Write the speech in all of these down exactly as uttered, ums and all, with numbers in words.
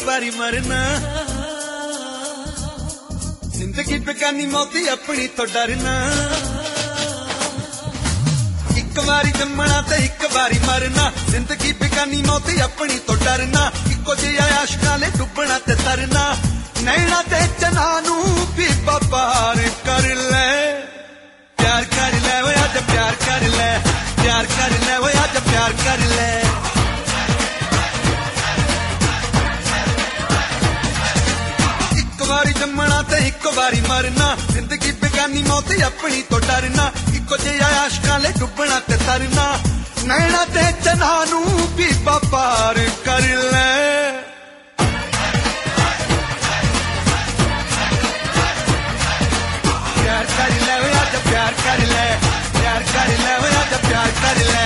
बारी मरना, जिंदगी बेगानी मौती अपनी तो डरना। एक बारी जम्मना ते एक बारी मरना, जिंदगी बेगानी मौती अपनी तो डरना। इको जिहा आशिकां ले डुबना ते तरना, नैना ते चना नू भी पार कर ले। प्यार कर ले वो अज प्यार कर ले, प्यार कर ले वो अज प्यार कर ले। एक बारी जम्मना ते एक बारी मरना, जिंदगी बेगानी मौती अपनी तो डरना। इको जिहा आशिकां ले डुबना ते तरना, नैना ते चना नू भी पार कर ले। प्यार कर ले वो अज प्यार कर ले, प्यार कर ले वो अज प्यार कर ले।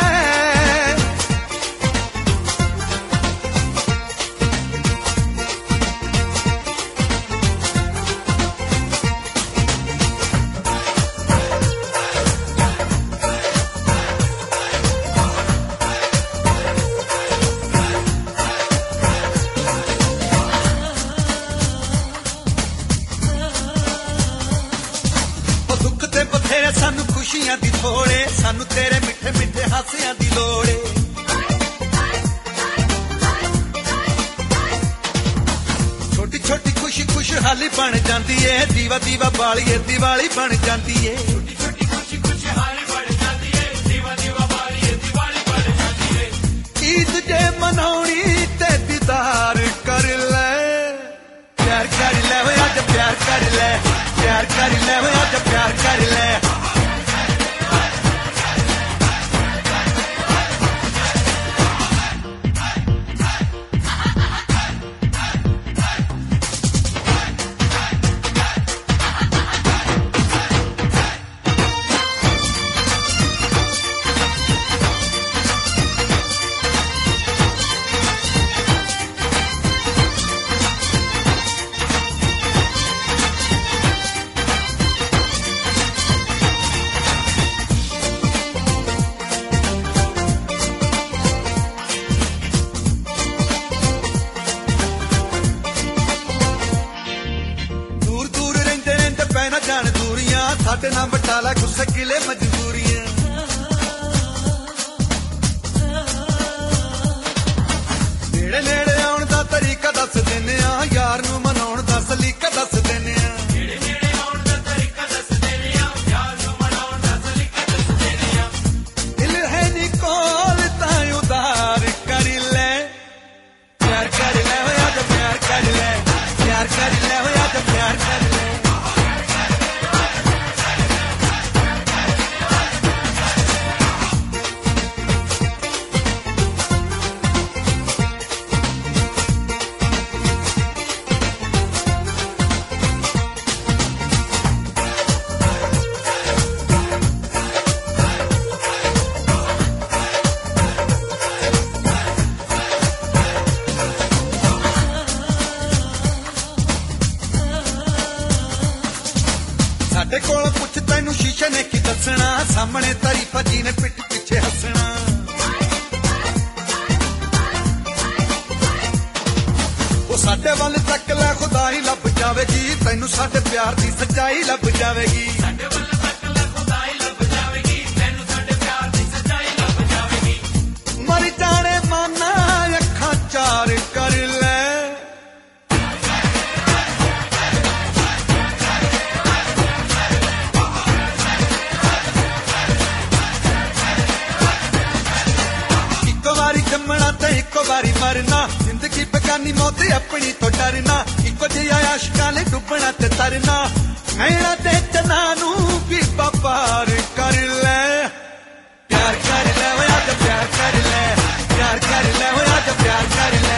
सानू खुशियां दी थोड़े, सानू तेरे मिठे मिठे हासियां दी लोड़े। छोटी छोटी खुशी खुशहाली बन जाती है, दीवा दीवा बालिए दिवाली बन जाती है। छोटी छोटी खुशी खुशहाली बन जाती है, दीवा दीवा बालिए दिवाली बन जाती है। ईद जे मनाउणी ते दीदार कर ले, प्यार कर ले वो अज प्यार कर ले, प्यार कर ले वो अज प्यार कर ले। ना जान दूरियां साडे ना बटाला गुस्से गिले मजबूरियां। नेड़े नेड़े आउण दा तरीका दस देने आ, यार नू मनाउण दा सलीका दस देने आ। नेड़े नेड़े आउण दा तरीका दस देने आ, यार नू मनाउण दा सलीका दस देने आ। दिल है नी कोल तां उधार कर ले, प्यार कर ले वो अज प्यार कर ले, प्यार कर ले वो अज प्यार कर ले। साडे कोल पुछ तैनू शीशे ने की दसना, सामने तारीफा जी ने पिठ पिछे हसना। वो साडे वल तक लै खुदा ही लभ जावेगी, तैनू साडे प्यार दी सच्चाई लभ जावेगी। साडे वल तक लै खुदा ही लभ जावेगी, तैनू साडे प्यार दी सच्चाई लभ जावेगी। मर जाने माना अखां चार कर ले, जम्मना ते इको बारी मरना, जिंदगी बेगानी मौती अपनी तो डरना। इको जिहा आशिकां ले डुबना ते तरना, नैना ते चना नू भी पार कर ले। प्यार कर ले वो अज प्यार कर ले, प्यार कर ले वो अज प्यार कर ले।